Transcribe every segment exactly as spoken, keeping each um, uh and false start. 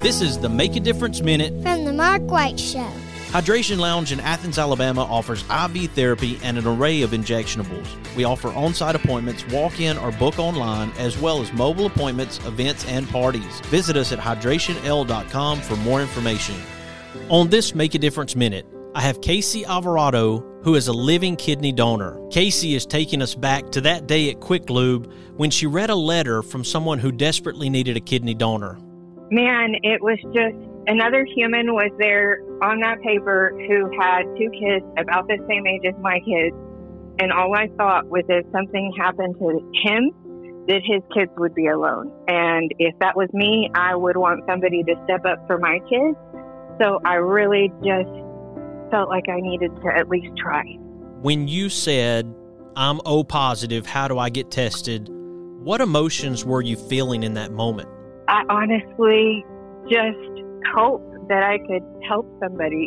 This is the Make a Difference Minute from the Mark White Show. Hydration Lounge in Athens, Alabama offers I V therapy and an array of injectionables. We offer on-site appointments, walk-in or book online, as well as mobile appointments, events, and parties. Visit us at hydration l dot com for more information. On this Make a Difference Minute, I have Casey Alvarado, who is a living kidney donor. Casey is taking us back to that day at Quick Lube when she read a letter from someone who desperately needed a kidney donor. Man, it was just another human was there on that paper who had two kids about the same age as my kids. And all I thought was if something happened to him, that his kids would be alone. And if that was me, I would want somebody to step up for my kids. So I really just felt like I needed to at least try. When you said, I'm O positive, how do I get tested? What emotions were you feeling in that moment? I honestly just hope that I could help somebody.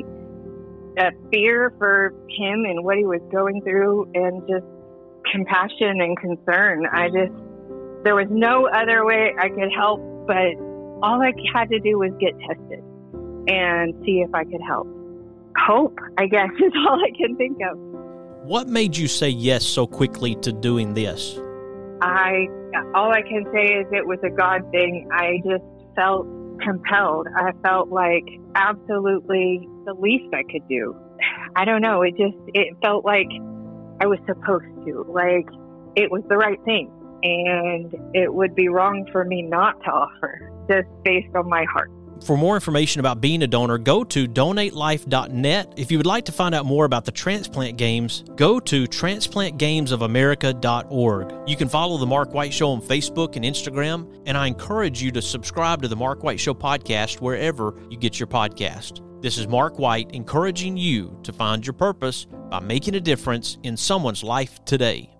A fear for him and what he was going through, and just compassion and concern. I just, there was no other way I could help, but all I had to do was get tested and see if I could help. Hope, I guess, is all I can think of. What made you say yes so quickly to doing this? I, all I can say is it was a God thing. I just felt compelled. I felt like absolutely the least I could do. I don't know. It just, it felt like I was supposed to, like it was the right thing. And it would be wrong for me not to offer, just based on my heart. For more information about being a donor, go to donate life dot net. If you would like to find out more about the Transplant Games, go to transplant games of america dot org. You can follow The Mark White Show on Facebook and Instagram, and I encourage you to subscribe to The Mark White Show podcast wherever you get your podcast. This is Mark White encouraging you to find your purpose by making a difference in someone's life today.